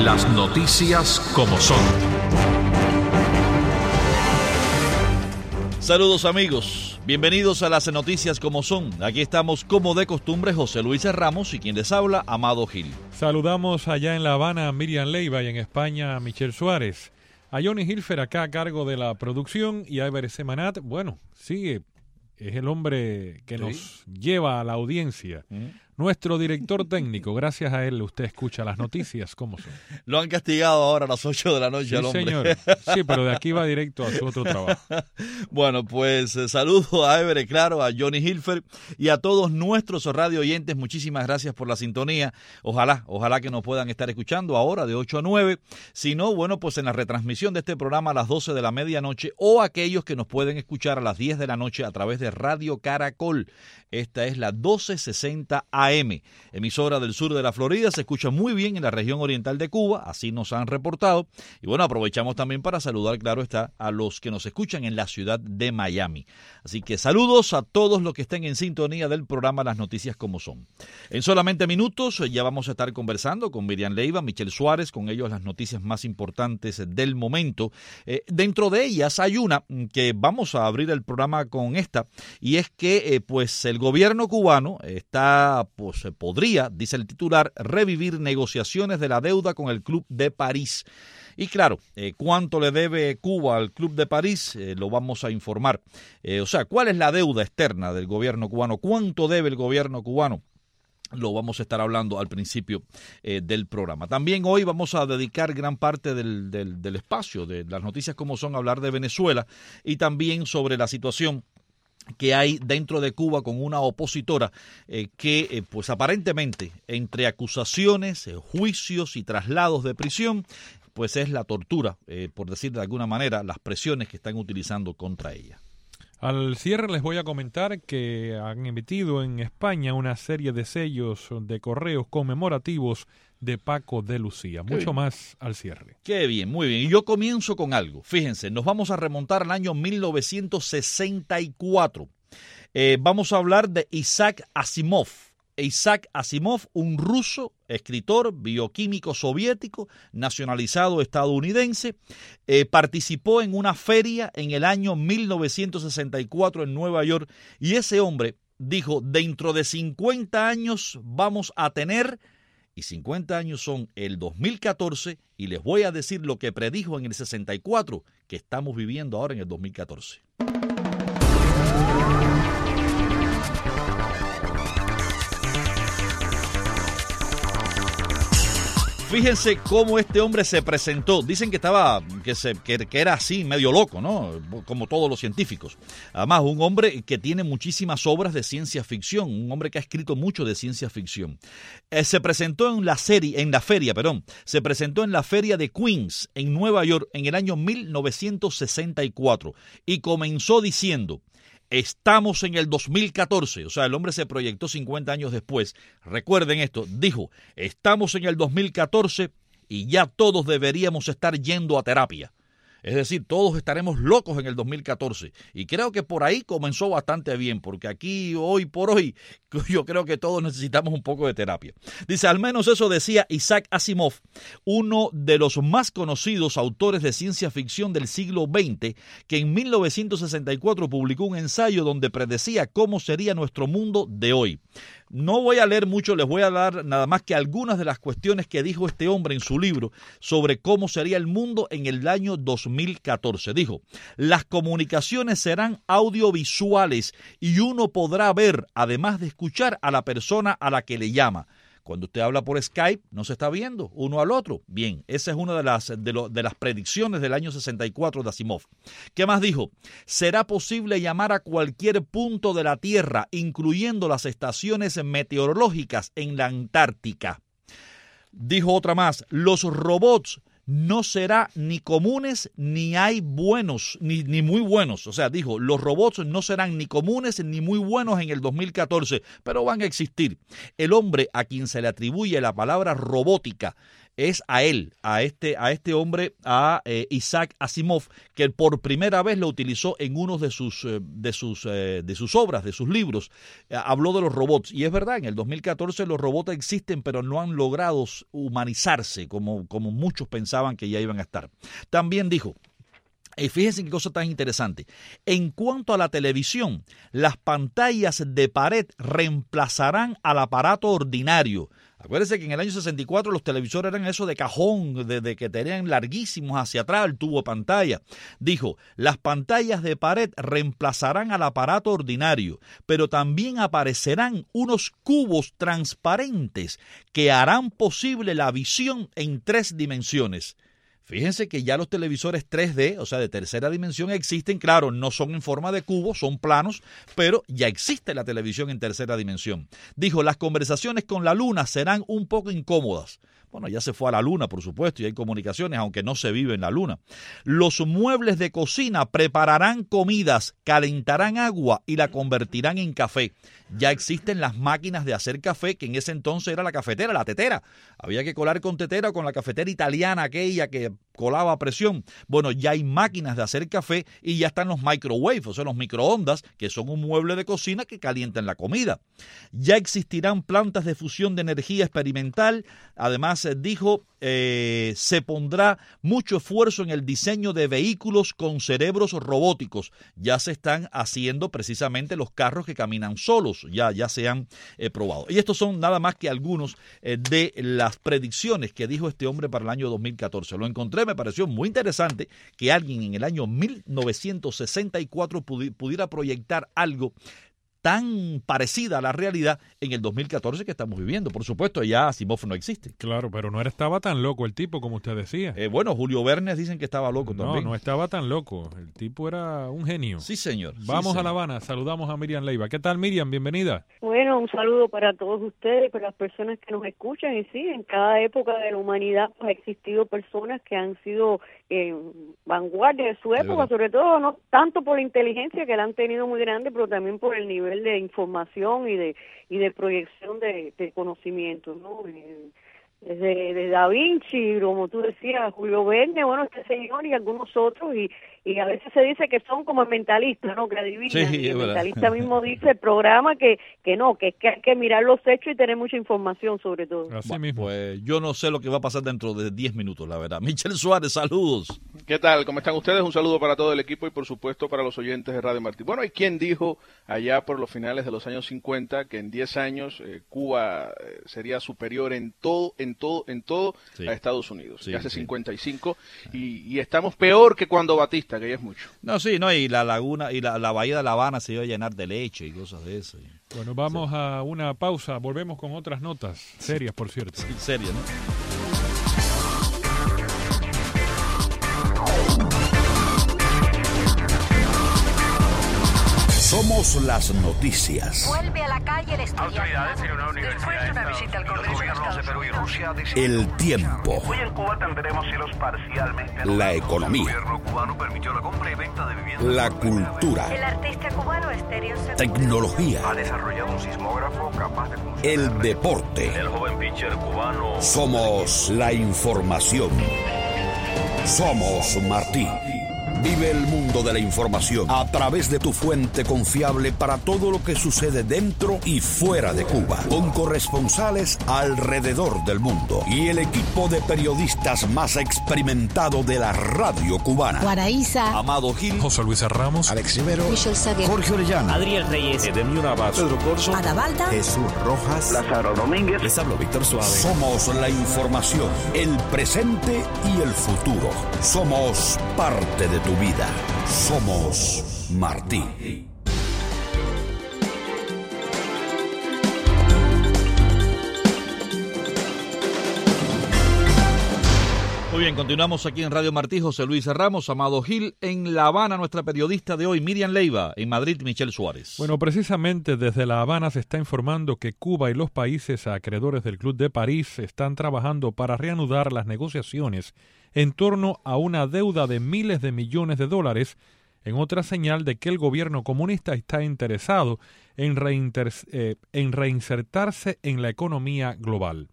Las noticias como son. Saludos amigos, bienvenidos a las noticias como son. Aquí estamos como de costumbre José Luis Ramos y quien les habla, Amado Gil. Saludamos allá en La Habana a Miriam Leiva y en España a Michelle Suárez. A Johnny Hilfer acá a cargo de la producción y a Eber Semanat, bueno, sigue, es el hombre que nos lleva a la audiencia. Nuestro director técnico, gracias a él usted escucha las noticias como son. Lo han castigado ahora a las 8 de la noche sí, al hombre. Señor. Sí, pero de aquí va directo a su otro trabajo. Bueno, pues saludo a Eber, claro, a Johnny Hilfer y a todos nuestros radio oyentes. Muchísimas gracias por la sintonía. Ojalá que nos puedan estar escuchando ahora de 8 a 9. Si no, bueno, pues en la retransmisión de este programa a las 12 de la medianoche o aquellos que nos pueden escuchar a las 10 de la noche a través de Radio Caracol. Esta es la 1260 AM, emisora del sur de la Florida, se escucha muy bien en la región oriental de Cuba, así nos han reportado. Y bueno, aprovechamos también para saludar, claro está, a los que nos escuchan en la ciudad de Miami. Así que saludos a todos los que estén en sintonía del programa Las Noticias como son. En solamente minutos ya vamos a estar conversando con Miriam Leiva, Michelle Suárez, con ellos las noticias más importantes del momento. Dentro de ellas hay una que vamos a abrir el programa con esta, y es que pues el gobierno cubano está, pues podría, dice el titular, revivir negociaciones de la deuda con el Club de París. Y claro, ¿cuánto le debe Cuba al Club de París? Lo vamos a informar. O sea, ¿cuál es la deuda externa del gobierno cubano? ¿Cuánto debe el gobierno cubano? Lo vamos a estar hablando al principio del programa. También hoy vamos a dedicar gran parte del espacio de las noticias como son a hablar de Venezuela y también sobre la situación que hay dentro de Cuba con una opositora que pues aparentemente entre acusaciones, juicios y traslados de prisión, pues es la tortura, por decir de alguna manera, las presiones que están utilizando contra ella. Al cierre les voy a comentar que han emitido en España una serie de sellos de correos conmemorativos de Paco de Lucía. Mucho más al cierre. Qué bien, muy bien. Y yo comienzo con algo. Fíjense, nos vamos a remontar al año 1964. Vamos a hablar de Isaac Asimov. Isaac Asimov, un ruso, escritor, bioquímico soviético, nacionalizado estadounidense, participó en una feria en el año 1964 en Nueva York y ese hombre dijo, dentro de 50 años vamos a tener, y 50 años son el 2014, y les voy a decir lo que predijo en el 64, que estamos viviendo ahora en el 2014. Fíjense cómo este hombre se presentó. Dicen que que era así, medio loco, ¿no? Como todos los científicos. Además, un hombre que tiene muchísimas obras de ciencia ficción, un hombre que ha escrito mucho de ciencia ficción. Se presentó se presentó en la feria de Queens, en Nueva York, en el año 1964, y comenzó diciendo: estamos en el 2014, o sea, el hombre se proyectó 50 años después. Recuerden esto, dijo, estamos en el 2014 y ya todos deberíamos estar yendo a terapia. Es decir, todos estaremos locos en el 2014. Y creo que por ahí comenzó bastante bien, porque aquí, hoy por hoy, yo creo que todos necesitamos un poco de terapia. Dice, al menos eso decía Isaac Asimov, uno de los más conocidos autores de ciencia ficción del siglo XX, que en 1964 publicó un ensayo donde predecía cómo sería nuestro mundo de hoy. No voy a leer mucho, les voy a dar nada más que algunas de las cuestiones que dijo este hombre en su libro sobre cómo sería el mundo en el año 2014. Dijo, las comunicaciones serán audiovisuales y uno podrá ver, además de escuchar, a la persona a la que le llama. Cuando usted habla por Skype, no se está viendo uno al otro. Bien, esa es una de las predicciones del año 64 de Asimov. ¿Qué más dijo? Será posible llamar a cualquier punto de la Tierra, incluyendo las estaciones meteorológicas en la Antártica. Dijo otra más, los robots no será ni comunes ni hay buenos, ni muy buenos. O sea, dijo, los robots no serán ni comunes ni muy buenos en el 2014, pero van a existir. El hombre a quien se le atribuye la palabra robótica es a él, a este hombre, a Isaac Asimov, que por primera vez lo utilizó en uno de sus obras, de sus libros. Habló de los robots, y es verdad, en el 2014 los robots existen, pero no han logrado humanizarse como muchos pensaban que ya iban a estar. También dijo, fíjense qué cosa tan interesante. En cuanto a la televisión, las pantallas de pared reemplazarán al aparato ordinario. Acuérdense que en el año 64 los televisores eran eso de cajón, de que tenían larguísimos hacia atrás el tubo de pantalla. Dijo, las pantallas de pared reemplazarán al aparato ordinario, pero también aparecerán unos cubos transparentes que harán posible la visión en 3 dimensiones. Fíjense que ya los televisores 3D, o sea, de tercera dimensión, existen. Claro, no son en forma de cubo, son planos, pero ya existe la televisión en tercera dimensión. Dijo, las conversaciones con la luna serán un poco incómodas. Bueno, ya se fue a la luna, por supuesto, y hay comunicaciones, aunque no se vive en la luna. Los muebles de cocina prepararán comidas, calentarán agua y la convertirán en café. Ya existen las máquinas de hacer café, que en ese entonces era la cafetera, la tetera. Había que colar con tetera o con la cafetera italiana, aquella que colaba a presión. Bueno, ya hay máquinas de hacer café y ya están los microwaves, o sea, los microondas, que son un mueble de cocina que calientan la comida. Ya existirán plantas de fusión de energía experimental. Además, dijo, se pondrá mucho esfuerzo en el diseño de vehículos con cerebros robóticos. Ya se están haciendo precisamente los carros que caminan solos, ya se han probado. Y estos son nada más que algunos de las predicciones que dijo este hombre para el año 2014. Lo encontré, me pareció muy interesante que alguien en el año 1964 pudiera proyectar algo tan parecida a la realidad en el 2014 que estamos viviendo. Por supuesto, ya Asimov no existe. Claro, pero no estaba tan loco el tipo como usted decía. Bueno, Julio Verne dicen que estaba loco también. No estaba tan loco. El tipo era un genio. Sí, señor. Vamos sí, a La Habana. Saludamos a Miriam Leiva. ¿Qué tal, Miriam? Bienvenida. Bueno, un saludo para todos ustedes, para las personas que nos escuchan. Y sí, en cada época de la humanidad pues, ha existido personas que han sido vanguardia de su época, sobre todo no tanto por la inteligencia que la han tenido muy grande, pero también por el nivel de información y de proyección de conocimientos, ¿no? Desde Da Vinci, como tú decías, Julio Verne, bueno, este señor y algunos otros, y a veces se dice que son como mentalistas, ¿no? Que adivinan. Sí, y el mentalista mismo dice el programa que hay que mirar los hechos y tener mucha información sobre todo. Así mismo. Pues yo no sé lo que va a pasar dentro de 10 minutos, la verdad. Michel Suárez, saludos. ¿Qué tal? ¿Cómo están ustedes? Un saludo para todo el equipo y por supuesto para los oyentes de Radio Martí. Bueno, hay quien dijo allá por los finales de los años 50 que en 10 años Cuba sería superior en todo sí, a Estados Unidos. Sí, ya hace sí. 55 y estamos peor que cuando Batista, que ya es mucho. No, sí, no, y la laguna y la bahía de La Habana se iba a llenar de leche y cosas de eso. Bueno, vamos a una pausa. Volvemos con otras notas serias, por cierto. En serio, ¿no? Somos las noticias. Vuelve a la calle el estudiante. Autoridades en una universidad. Después de una visita al Congreso de Estados de Perú y Rusia El tiempo. Hoy en Cuba tendremos cielos parcialmente. La economía. El gobierno cubano permitió la compra y venta de viviendas. La cultura. El artista cubano Estéreo Segundo Tecnología. Ha desarrollado un sismógrafo capaz de funcionar. El deporte. El joven pitcher cubano. Somos la información. Somos Martí. Vive el mundo de la información a través de tu fuente confiable para todo lo que sucede dentro y fuera de Cuba, con corresponsales alrededor del mundo y el equipo de periodistas más experimentado de la radio cubana. Guaraíza, Amado Gil, José Luis Ramos, Alex Rivero, Michelle Saguer, Jorge Orellana, Adriel Reyes, Edemio Navas, Pedro Corso, Adabalda, Jesús Rojas, Lázaro Domínguez. les hablo Víctor Suárez. Somos la información, el presente y el futuro. Somos parte de tu vida. Somos Martí. Muy bien, continuamos aquí en Radio Martí, José Luis Ramos, Amado Gil, en La Habana, nuestra periodista de hoy, Miriam Leiva, en Madrid, Michel Suárez. Bueno, precisamente desde La Habana se está informando que Cuba y los países acreedores del Club de París están trabajando para reanudar las negociaciones en torno a una deuda de miles de millones de dólares, en otra señal de que el gobierno comunista está interesado en reinsertarse en la economía global.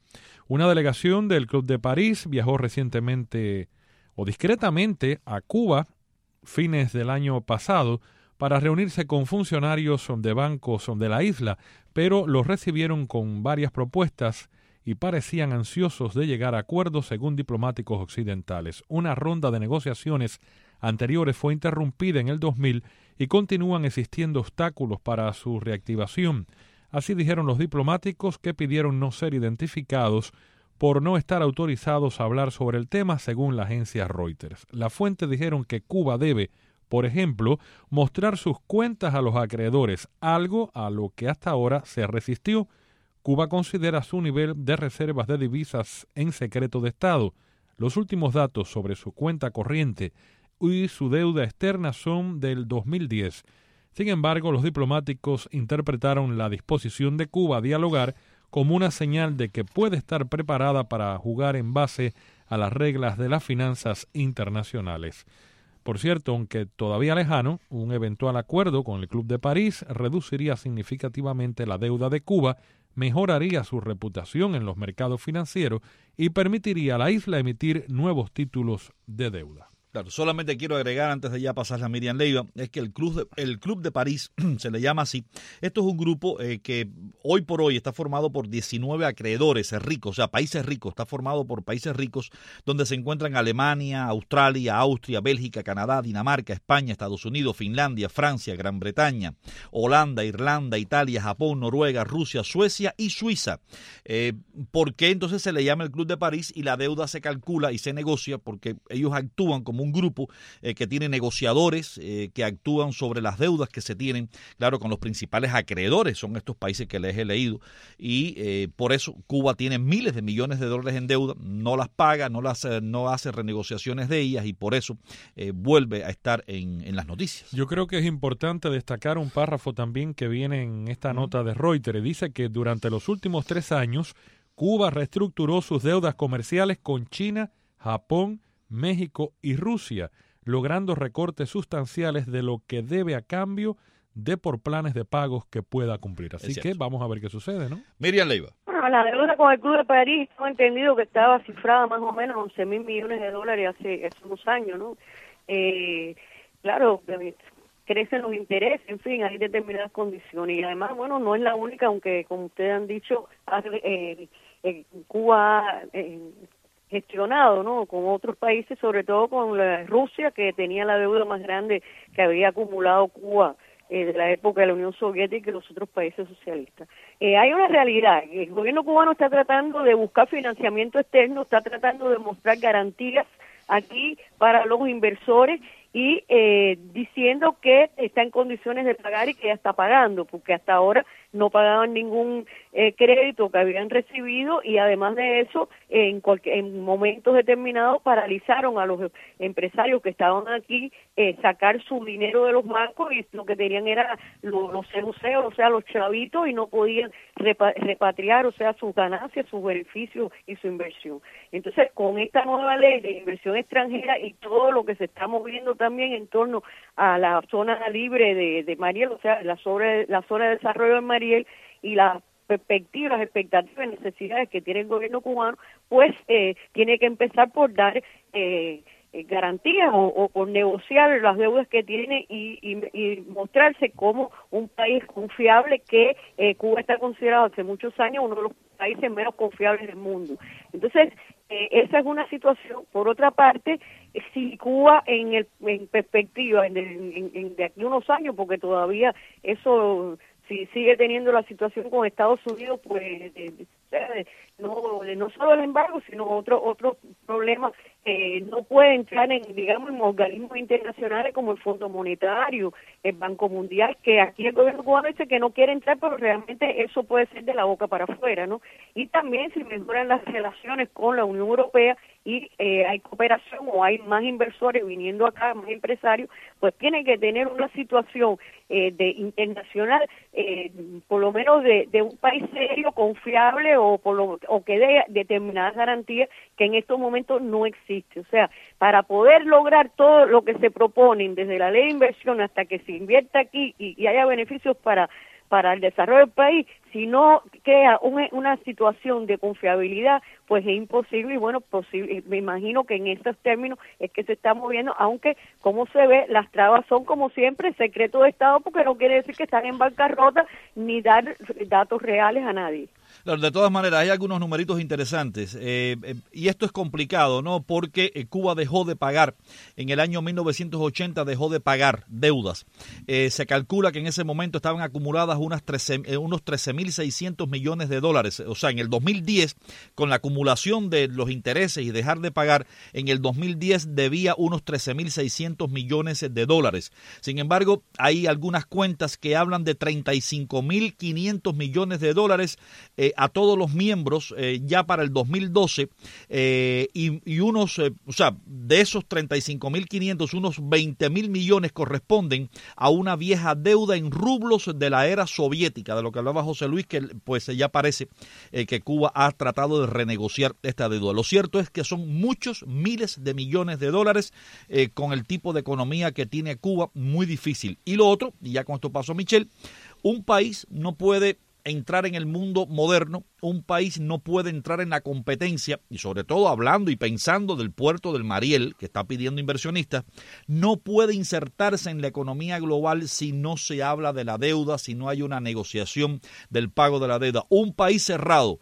Una delegación del Club de París viajó recientemente o discretamente a Cuba fines del año pasado para reunirse con funcionarios de bancos de la isla, pero los recibieron con varias propuestas y parecían ansiosos de llegar a acuerdos según diplomáticos occidentales. Una ronda de negociaciones anteriores fue interrumpida en el 2000 y continúan existiendo obstáculos para su reactivación. Así dijeron los diplomáticos, que pidieron no ser identificados por no estar autorizados a hablar sobre el tema, según la agencia Reuters. Las fuentes dijeron que Cuba debe, por ejemplo, mostrar sus cuentas a los acreedores, algo a lo que hasta ahora se resistió. Cuba considera su nivel de reservas de divisas en secreto de Estado. Los últimos datos sobre su cuenta corriente y su deuda externa son del 2010. Sin embargo, los diplomáticos interpretaron la disposición de Cuba a dialogar como una señal de que puede estar preparada para jugar en base a las reglas de las finanzas internacionales. Por cierto, aunque todavía lejano, un eventual acuerdo con el Club de París reduciría significativamente la deuda de Cuba, mejoraría su reputación en los mercados financieros y permitiría a la isla emitir nuevos títulos de deuda. Claro, solamente quiero agregar antes de ya pasar a Miriam Leiva, es que el Club de París, se le llama así. Esto es un grupo que hoy por hoy está formado por 19 acreedores ricos, o sea, países ricos, está formado por países ricos donde se encuentran Alemania, Australia, Austria, Bélgica, Canadá, Dinamarca, España, Estados Unidos, Finlandia, Francia, Gran Bretaña, Holanda, Irlanda, Italia, Japón, Noruega, Rusia, Suecia y Suiza. ¿Por qué entonces se le llama el Club de París y la deuda se calcula y se negocia? Porque ellos actúan como un grupo que tiene negociadores que actúan sobre las deudas que se tienen, claro, con los principales acreedores, son estos países que les he leído, y por eso Cuba tiene miles de millones de dólares en deuda, no las paga, no hace renegociaciones de ellas, y por eso vuelve a estar en las noticias. Yo creo que es importante destacar un párrafo también que viene en esta nota de Reuters. Dice que durante los últimos 3 años, Cuba reestructuró sus deudas comerciales con China, Japón, México y Rusia, logrando recortes sustanciales de lo que debe a cambio de por planes de pagos que pueda cumplir. Así que vamos a ver qué sucede, ¿no? Miriam Leiva. Bueno, la deuda con el Club de París, tengo entendido que estaba cifrada más o menos 11.000 millones de dólares hace unos años, ¿no? Claro, crecen los intereses, en fin, hay determinadas condiciones. Y además, bueno, no es la única, aunque como ustedes han dicho, Cuba gestionado, ¿no?, con otros países, sobre todo con Rusia, que tenía la deuda más grande que había acumulado Cuba de la época de la Unión Soviética y los otros países socialistas. Hay una realidad, el gobierno cubano está tratando de buscar financiamiento externo, está tratando de mostrar garantías aquí para los inversores y diciendo que está en condiciones de pagar y que ya está pagando, porque hasta ahora no pagaban ningún crédito que habían recibido, y además de eso, en momentos determinados paralizaron a los empresarios que estaban aquí sacar su dinero de los bancos, y lo que tenían era los ceruceos, o sea, los chavitos, y no podían repatriar, o sea, sus ganancias, sus beneficios y su inversión. Entonces, con esta nueva ley de inversión extranjera y todo lo que se está moviendo también en torno a la zona libre de Mariel, o sea, la zona de desarrollo de Mariel, y las expectativas y necesidades que tiene el gobierno cubano, pues tiene que empezar por dar garantías o por negociar las deudas que tiene y mostrarse como un país confiable, que Cuba está considerado hace muchos años uno de los países menos confiables del mundo. Entonces, esa es una situación. Por otra parte, si Cuba en perspectiva de aquí a unos años, porque todavía eso, si sigue teniendo la situación con Estados Unidos, pues no solo el embargo, sino otros problemas, no puede entrar en organismos internacionales como el Fondo Monetario, el Banco Mundial, que aquí el gobierno cubano dice que no quiere entrar, pero realmente eso puede ser de la boca para afuera, ¿no? Y también si mejoran las relaciones con la Unión Europea y hay cooperación o hay más inversores viniendo acá, más empresarios, pues tienen que tener una situación internacional, por lo menos de un país serio, confiable, o que dé determinadas garantías que en estos momentos no existe. O sea, para poder lograr todo lo que se proponen, desde la ley de inversión hasta que se invierta aquí y haya beneficios para para el desarrollo del país, si no queda una situación de confiabilidad, pues es imposible. Y bueno, me imagino que en estos términos es que se está moviendo, aunque como se ve, las trabas son como siempre secreto de Estado, porque no quiere decir que están en bancarrota ni dar datos reales a nadie. De todas maneras, hay algunos numeritos interesantes, y esto es complicado, ¿no? Porque Cuba dejó de pagar, en el año 1980 dejó de pagar deudas. Se calcula que en ese momento estaban acumuladas unos 13.600 millones de dólares. O sea, en el 2010, con la acumulación de los intereses y dejar de pagar, en el 2010 debía unos 13.600 millones de dólares. Sin embargo, hay algunas cuentas que hablan de 35.500 millones de dólares a todos los miembros ya para el 2012, y unos, o sea, de esos 35.500, unos 20.000 millones corresponden a una vieja deuda en rublos de la era soviética, de lo que hablaba José Luis, que pues ya parece que Cuba ha tratado de renegociar esta deuda. Lo cierto es que son muchos miles de millones de dólares, con el tipo de economía que tiene Cuba, muy difícil. Y lo otro, y ya con esto paso a Michelle, un país no puede entrar en el mundo moderno, un país no puede entrar en la competencia, y sobre todo hablando y pensando del puerto del Mariel, que está pidiendo inversionistas, no puede insertarse en la economía global si no se habla de la deuda, si no hay una negociación del pago de la deuda. Un país cerrado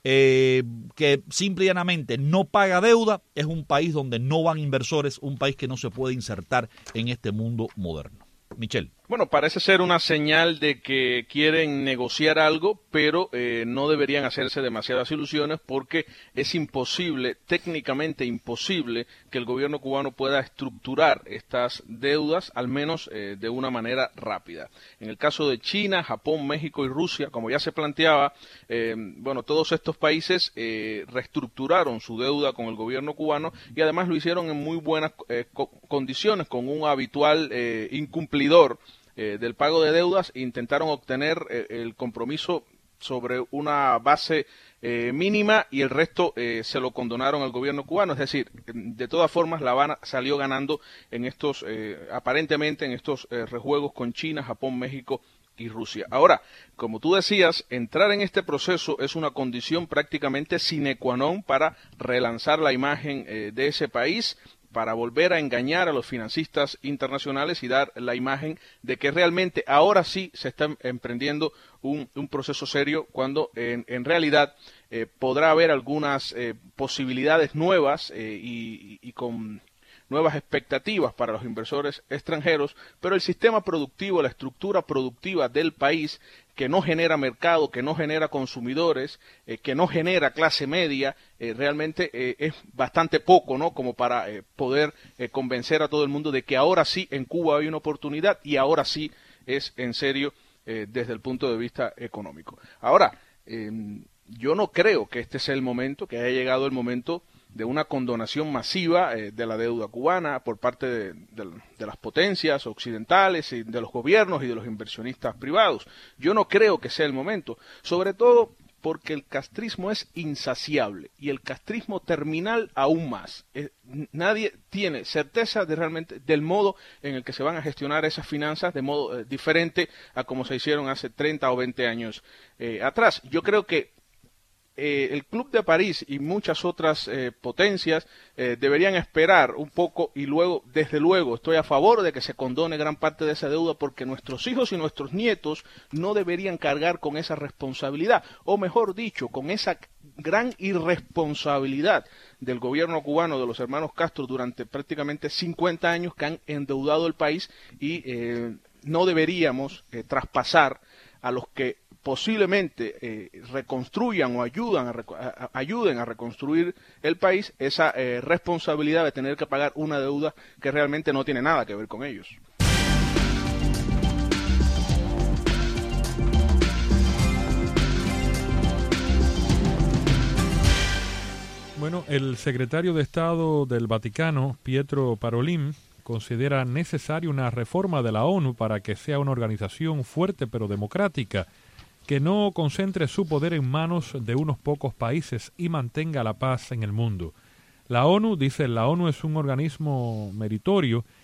que simple y llanamente no paga deuda es un país donde no van inversores, un país que no se puede insertar en este mundo moderno. Michelle. Bueno, parece ser una señal de que quieren negociar algo, pero no deberían hacerse demasiadas ilusiones porque es imposible, técnicamente imposible, que el gobierno cubano pueda estructurar estas deudas, al menos de una manera rápida. En el caso de China, Japón, México y Rusia, como ya se planteaba, bueno, todos estos países reestructuraron su deuda con el gobierno cubano y además lo hicieron en muy buenas condiciones, con un habitual incumplidor del pago de deudas. Intentaron obtener el compromiso sobre una base mínima y el resto se lo condonaron al gobierno cubano. Es decir, de todas formas La Habana salió ganando en estos, aparentemente en estos rejuegos con China, Japón, México y Rusia. Ahora, como tú decías, entrar en este proceso es una condición prácticamente sine qua non para relanzar la imagen de ese país, para volver a engañar a los financistas internacionales y dar la imagen de que realmente ahora sí se está emprendiendo un proceso serio, cuando en realidad podrá haber algunas posibilidades nuevas y con nuevas expectativas para los inversores extranjeros, pero el sistema productivo, la estructura productiva del país, que no genera mercado, que no genera consumidores, que no genera clase media, realmente es bastante poco, ¿no? Como para poder convencer a todo el mundo de que ahora sí en Cuba hay una oportunidad y ahora sí es en serio desde el punto de vista económico. Ahora, yo no creo que este sea el momento, que haya llegado el momento de una condonación masiva de la deuda cubana por parte de las potencias occidentales y de los gobiernos y de los inversionistas privados. Yo no creo que sea el momento, sobre todo porque el castrismo es insaciable y el castrismo terminal aún más. Nadie tiene certeza de realmente del modo en el que se van a gestionar esas finanzas de modo diferente a como se hicieron hace 30 o 20 años atrás. Yo creo que el Club de París y muchas otras potencias deberían esperar un poco y luego, desde luego, estoy a favor de que se condone gran parte de esa deuda porque nuestros hijos y nuestros nietos no deberían cargar con esa responsabilidad, o mejor dicho, con esa gran irresponsabilidad del gobierno cubano, de los hermanos Castro, durante prácticamente 50 años que han endeudado el país y no deberíamos traspasar a los que posiblemente reconstruyan o ayuden a reconstruir el país esa responsabilidad de tener que pagar una deuda que realmente no tiene nada que ver con ellos. Bueno, el secretario de Estado del Vaticano, Pietro Parolin, considera necesaria una reforma de la ONU para que sea una organización fuerte pero democrática, que no concentre su poder en manos de unos pocos países y mantenga la paz en el mundo. La ONU, dice, la ONU es un organismo meritorio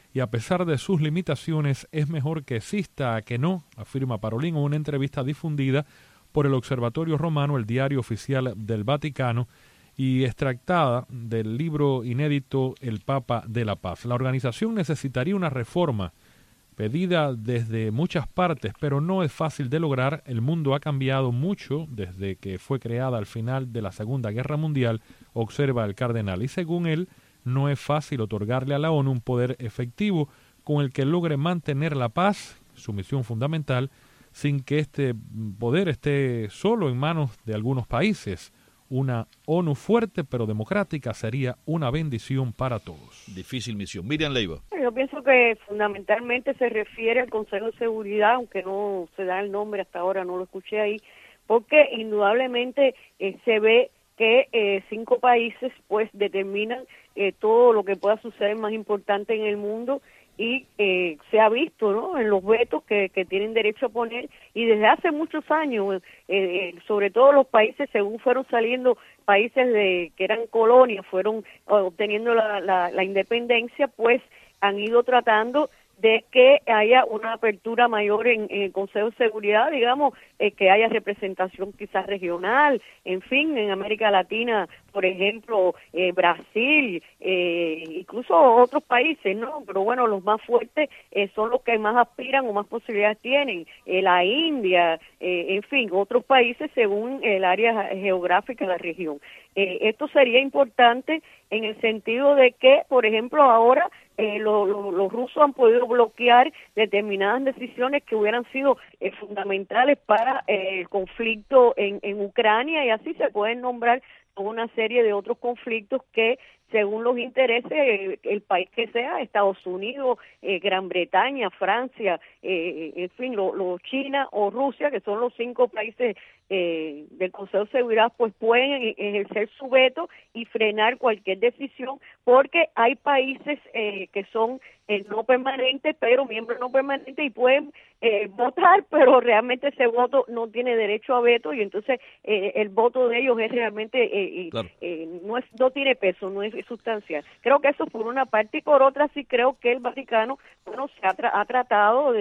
y a pesar de sus limitaciones es mejor que exista a que no, afirma Parolin en una entrevista difundida por el Observatorio Romano, el diario oficial del Vaticano, y extractada del libro inédito El Papa de la Paz. La organización necesitaría una reforma pedida desde muchas partes, pero no es fácil de lograr. El mundo ha cambiado mucho desde que fue creada al final de la Segunda Guerra Mundial, observa el cardenal, y según él, no es fácil otorgarle a la ONU un poder efectivo con el que logre mantener la paz, su misión fundamental, sin que este poder esté solo en manos de algunos países. Una ONU fuerte pero democrática sería una bendición para todos. Difícil misión. Miriam Leiva. Yo pienso que fundamentalmente se refiere al Consejo de Seguridad, aunque no se da el nombre hasta ahora, no lo escuché ahí, porque indudablemente se ve que 5 países pues determinan todo lo que pueda suceder más importante en el mundo, y se ha visto, ¿no?, en los vetos que tienen derecho a poner, y desde hace muchos años, sobre todo los países, según fueron saliendo países que eran colonias, fueron obteniendo la independencia, pues han ido tratando de que haya una apertura mayor en el Consejo de Seguridad, digamos, que haya representación quizás regional, en fin, en América Latina, por ejemplo, Brasil, incluso otros países, ¿no? Pero bueno, los más fuertes son los que más aspiran o más posibilidades tienen, la India, en fin, otros países según el área geográfica de la región. Esto sería importante en el sentido de que, por ejemplo, ahora los rusos han podido bloquear determinadas decisiones que hubieran sido fundamentales para el conflicto en Ucrania, y así se pueden nombrar una serie de otros conflictos que, según los intereses, el país que sea, Estados Unidos, Gran Bretaña, Francia, en fin, China o Rusia, que son los 5 países del Consejo de Seguridad, pues pueden ejercer su veto y frenar cualquier decisión, porque hay países que son no permanentes, pero miembros no permanentes, y pueden votar, pero realmente ese voto no tiene derecho a veto, y entonces el voto de ellos es realmente claro, no tiene peso, no es sustancial. Creo que eso por una parte, y por otra sí creo que el Vaticano, bueno, se ha tratado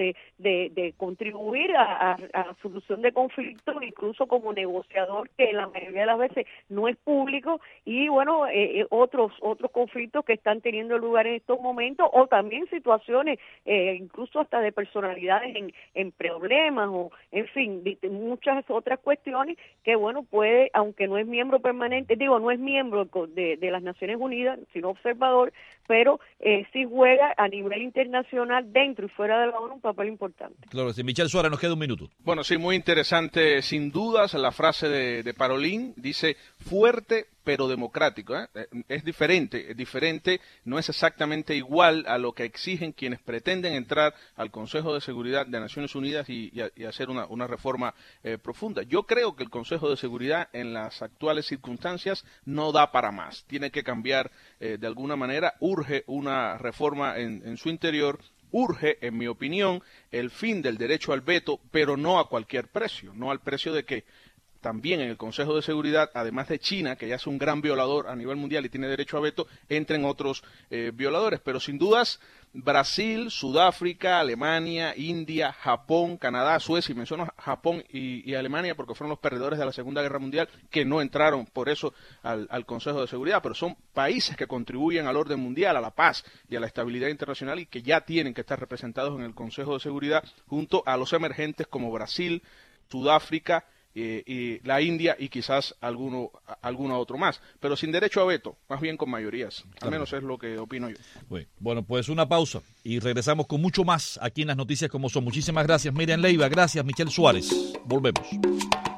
de contribuir a la solución de conflictos, incluso como negociador, que la mayoría de las veces no es público, y bueno, otros conflictos que están teniendo lugar en estos momentos, o también situaciones incluso hasta de personalidades en problemas, o en fin, muchas otras cuestiones que, bueno, puede, aunque no es miembro permanente, no es miembro de las Naciones Unidas, sino observador, pero sí juega a nivel internacional, dentro y fuera de la ONU, un papel importante. Claro, sí. Michel Suárez, nos queda un minuto. Bueno, sí, muy interesante, sin dudas, la frase de Parolin. Dice, fuerte pero democrático. Es diferente, no es exactamente igual a lo que exigen quienes pretenden entrar al Consejo de Seguridad de Naciones Unidas y hacer una reforma profunda. Yo creo que el Consejo de Seguridad en las actuales circunstancias no da para más. Tiene que cambiar de alguna manera, urge una reforma en su interior. Urge, en mi opinión, el fin del derecho al veto, pero no a cualquier precio, no al precio de que también en el Consejo de Seguridad, además de China, que ya es un gran violador a nivel mundial y tiene derecho a veto, entren otros violadores. Pero sin dudas, Brasil, Sudáfrica, Alemania, India, Japón, Canadá, Suecia, y menciono Japón y Alemania porque fueron los perdedores de la Segunda Guerra Mundial, que no entraron por eso al Consejo de Seguridad, pero son países que contribuyen al orden mundial, a la paz y a la estabilidad internacional, y que ya tienen que estar representados en el Consejo de Seguridad junto a los emergentes como Brasil, Sudáfrica, y la India, y quizás alguno otro más, pero sin derecho a veto, más bien con mayorías. Al menos es lo que opino yo. Bueno, pues una pausa y regresamos con mucho más aquí en Las Noticias Como Son. Muchísimas gracias, Miriam Leiva. Gracias, Michel Suárez. Volvemos.